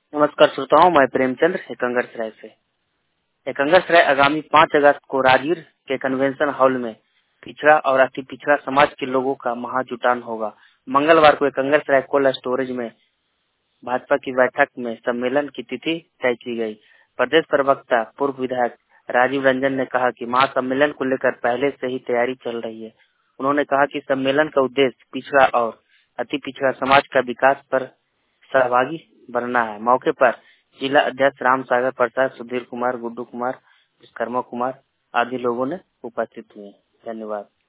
नमस्कार श्रोताओं, मैं प्रेमचंद्र एकंगरसराय से। एकंगरसराय आगामी 5 अगस्त को राजगीर के कन्वेंशन हॉल में पिछड़ा और अति पिछड़ा समाज के लोगों का महाजुटान होगा। मंगलवार को एकंगरसराय कोल्ड स्टोरेज में भाजपा की बैठक में सम्मेलन की तिथि तय की गई। प्रदेश प्रवक्ता पूर्व विधायक राजीव रंजन ने कहा कि महासम्मेलन को लेकर पहले से ही तैयारी चल रही है। उन्होंने कहा कि सम्मेलन का उद्देश्य पिछड़ा और अति पिछड़ा समाज का विकास पर सहभागी बनना है। मौके पर जिला अध्यक्ष राम सागर प्रसाद, सुधीर कुमार, गुड्डू कुमार, विश्वकर्मा कुमार आदि लोगों ने उपस्थित हुए। धन्यवाद।